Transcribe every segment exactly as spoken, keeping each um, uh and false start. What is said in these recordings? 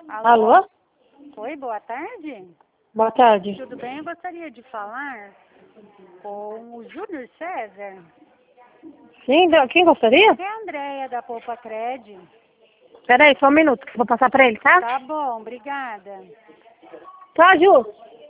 Alô? Alô? Oi, boa tarde. Boa tarde. Tudo bem? Eu gostaria de falar com o Júnior César. Quem, quem gostaria? É a Andréia da Poupa Cred. Peraí, só um minuto que eu vou passar pra ele, tá? Tá bom, obrigada. Tá, Ju?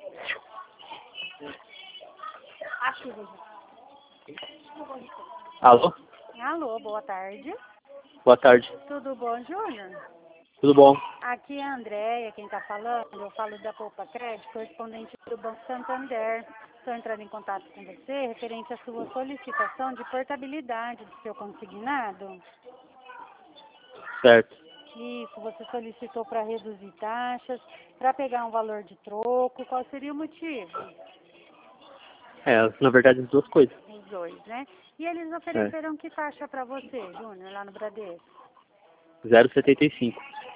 Alô? Alô, boa tarde. Boa tarde. Tudo bom, Júnior? Tudo bom? Aqui é a Andréia, quem está falando. Eu falo da Poupa Cred, correspondente do Banco Santander. Estou entrando em contato com você referente à sua solicitação de portabilidade do seu consignado. Certo. Isso, você solicitou para reduzir taxas, para pegar um valor de troco. Qual seria o motivo? É, na verdade, as duas coisas. Os dois, né? E eles ofereceram que taxa para você, Júnior, lá no Bradesco? zero vírgula setenta e cinco.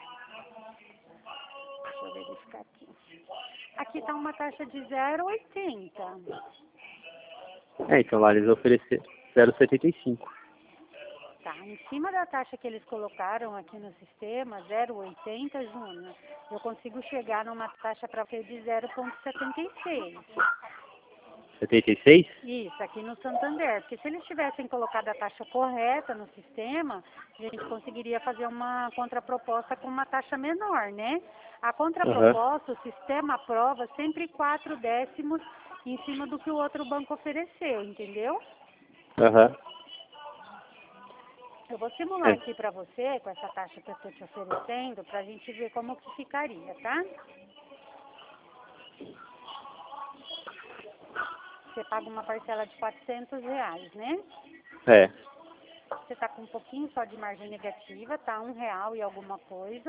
Deixa eu verificar aqui. Aqui está uma taxa de zero vírgula oitenta. É, então lá eles ofereceram zero vírgula setenta e cinco. Tá, em cima da taxa que eles colocaram aqui no sistema, zero vírgula oitenta, Júnior, eu consigo chegar numa taxa para você de zero vírgula setenta e seis. setenta e seis? Isso, aqui no Santander. Porque se eles tivessem colocado a taxa correta no sistema, a gente conseguiria fazer uma contraproposta com uma taxa menor, né? A contraproposta, uhum. O sistema aprova sempre quatro décimos em cima do que o outro banco ofereceu, entendeu? Aham. Uhum. Eu vou simular é. aqui para você, com essa taxa que eu estou te oferecendo, para a gente ver como que ficaria, tá? Você paga uma parcela de quatrocentos reais, né? É. Você está com um pouquinho só de margem negativa, tá? Um real e alguma coisa.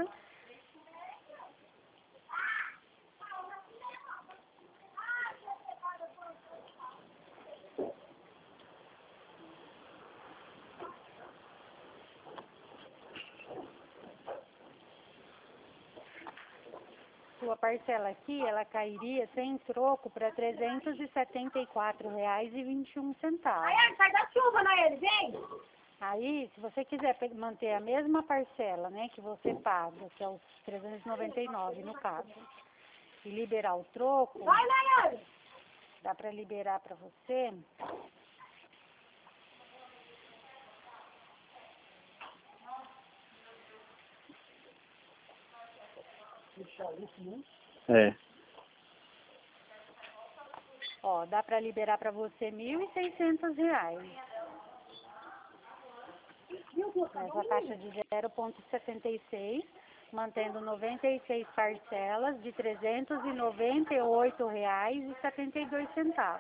Sua parcela aqui, ela cairia sem troco para trezentos e setenta e quatro reais e vinte e um centavos. Aí, sai da chuva, Naeli, vem! Aí, se você quiser manter a mesma parcela, né, que você paga, que é os trezentos e noventa e nove no caso, e liberar o troco, vai, Naeli! Dá para liberar para você. É. Ó, dá para liberar para você mil e seiscentos reais. Essa taxa de zero vírgula setenta e seis, mantendo noventa e seis parcelas de trezentos e noventa e oito reais e setenta e dois centavos.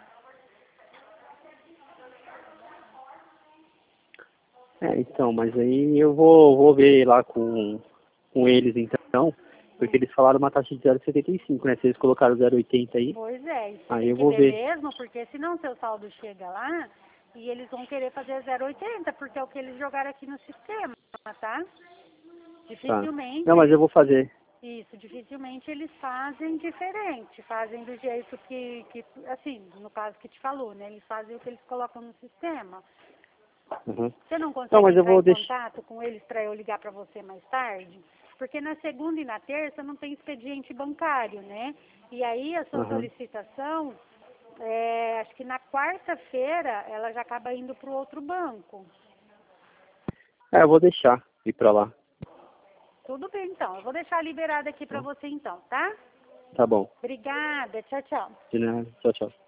É, então, mas aí eu vou, vou ver lá com, com eles então, porque eles falaram uma taxa de zero vírgula setenta e cinco, né? Se eles colocaram zero vírgula oitenta aí. Pois é, isso aí tem eu que vou ver ver mesmo, porque senão seu saldo chega lá e eles vão querer fazer zero vírgula oitenta, porque é o que eles jogaram aqui no sistema, tá? Dificilmente. Tá. Não, mas eu vou fazer. Isso, dificilmente eles fazem diferente, fazem do jeito que, que, assim, no caso que te falou, né? Eles fazem o que eles colocam no sistema. Uhum. Você não consegue não, mas eu entrar vou em deixar... contato com eles para eu ligar para você mais tarde? Porque na segunda e na terça não tem expediente bancário, né? E aí a sua Uhum. solicitação, é, acho que na quarta-feira ela já acaba indo para o outro banco. É, eu vou deixar ir para lá. Tudo bem, então. Eu vou deixar liberado aqui para você, então, tá? Tá bom. Obrigada. Tchau, tchau. De nada. Tchau, tchau.